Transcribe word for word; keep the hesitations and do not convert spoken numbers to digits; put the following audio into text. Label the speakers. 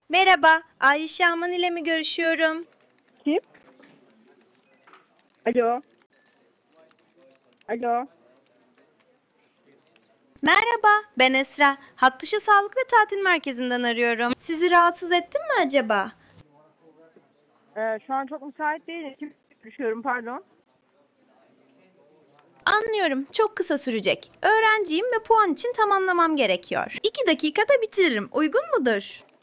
Speaker 1: Merhaba, Ayşe Aman ile mi görüşüyorum?
Speaker 2: Kim? Alo. Alo.
Speaker 1: Merhaba, ben Esra. Hattışı Sağlık ve Tatil Merkezi'nden arıyorum. Sizi rahatsız ettim mi acaba?
Speaker 2: Ee, şu an çok müsait değilim. Kim görüşüyorum pardon?
Speaker 1: Anlıyorum, çok kısa sürecek. Öğrenciyim ve puan için tamamlamam gerekiyor. İki dakikada bitiririm, uygun mudur?